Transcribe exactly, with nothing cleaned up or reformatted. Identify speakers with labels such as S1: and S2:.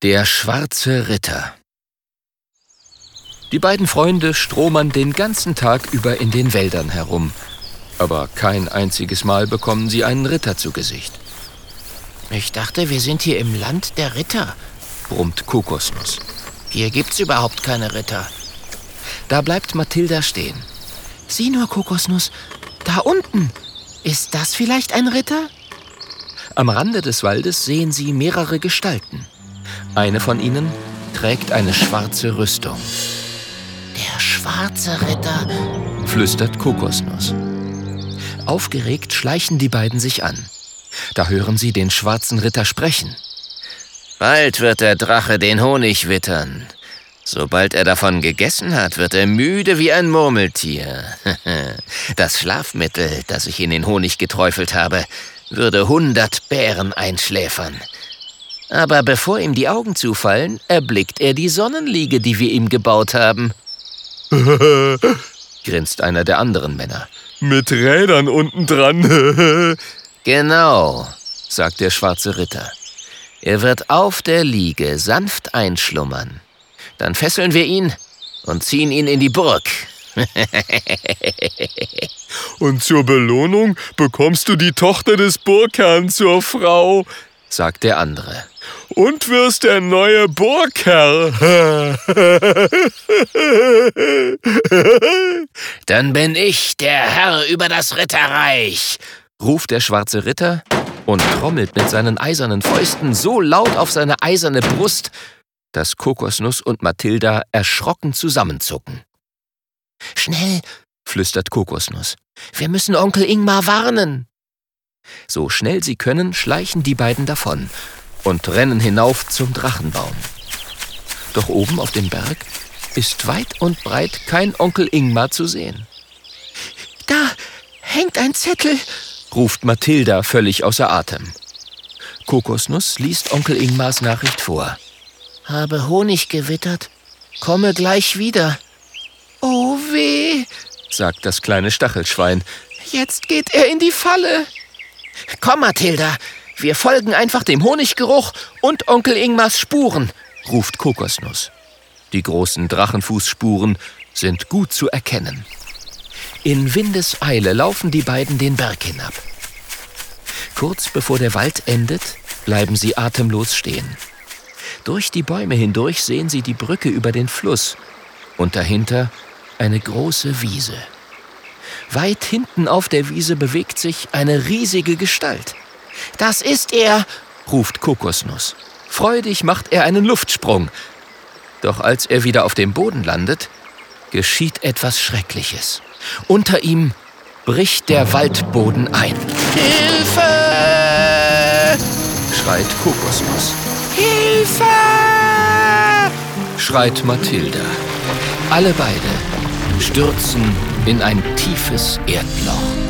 S1: Der schwarze Ritter. Die beiden Freunde stromern den ganzen Tag über in den Wäldern herum. Aber kein einziges Mal bekommen sie einen Ritter zu Gesicht.
S2: Ich dachte, wir sind hier im Land der Ritter,
S1: brummt Kokosnuss.
S2: Hier gibt's überhaupt keine Ritter.
S1: Da bleibt Mathilda stehen.
S2: Sieh nur, Kokosnuss, da unten. Ist das vielleicht ein Ritter?
S1: Am Rande des Waldes sehen sie mehrere Gestalten. Eine von ihnen trägt eine schwarze Rüstung.
S2: Der schwarze Ritter,
S1: flüstert Kokosnuss. Aufgeregt schleichen die beiden sich an. Da hören sie den schwarzen Ritter sprechen.
S3: Bald wird der Drache den Honig wittern. Sobald er davon gegessen hat, wird er müde wie ein Murmeltier. Das Schlafmittel, das ich in den Honig geträufelt habe, würde hundert Bären einschläfern. Aber bevor ihm die Augen zufallen, erblickt er die Sonnenliege, die wir ihm gebaut haben.
S1: Grinst einer der anderen Männer.
S4: Mit Rädern unten dran.
S3: Genau, sagt der schwarze Ritter. Er wird auf der Liege sanft einschlummern. Dann fesseln wir ihn und ziehen ihn in die Burg.
S4: Und zur Belohnung bekommst du die Tochter des Burgherrn zur Frau,
S1: sagt der andere.
S4: Und wirst der neue Burgherr.
S3: Dann bin ich der Herr über das Ritterreich,
S1: ruft der schwarze Ritter und trommelt mit seinen eisernen Fäusten so laut auf seine eiserne Brust, dass Kokosnuss und Mathilda erschrocken zusammenzucken.
S2: Schnell,
S1: flüstert Kokosnuss.
S2: Wir müssen Onkel Ingmar warnen.
S1: So schnell sie können, schleichen die beiden davon und rennen hinauf zum Drachenbaum. Doch oben auf dem Berg ist weit und breit kein Onkel Ingmar zu sehen.
S2: Da hängt ein Zettel,
S1: ruft Mathilda völlig außer Atem. Kokosnuss liest Onkel Ingmars Nachricht vor.
S2: Habe Honig gewittert, komme gleich wieder. Oh weh,
S1: sagt das kleine Stachelschwein.
S2: Jetzt geht er in die Falle.
S3: Komm, Mathilda, wir folgen einfach dem Honiggeruch und Onkel Ingmars Spuren,
S1: ruft Kokosnuss. Die großen Drachenfußspuren sind gut zu erkennen. In Windeseile laufen die beiden den Berg hinab. Kurz bevor der Wald endet, bleiben sie atemlos stehen. Durch die Bäume hindurch sehen sie die Brücke über den Fluss und dahinter eine große Wiese. Weit hinten auf der Wiese bewegt sich eine riesige Gestalt.
S2: Das ist er,
S1: ruft Kokosnuss. Freudig macht er einen Luftsprung. Doch als er wieder auf dem Boden landet, geschieht etwas Schreckliches. Unter ihm bricht der Waldboden ein.
S2: Hilfe!
S1: Schreit Kokosnuss.
S2: Hilfe!
S1: Schreit Mathilda. Alle beide stürzen in ein tiefes Erdloch.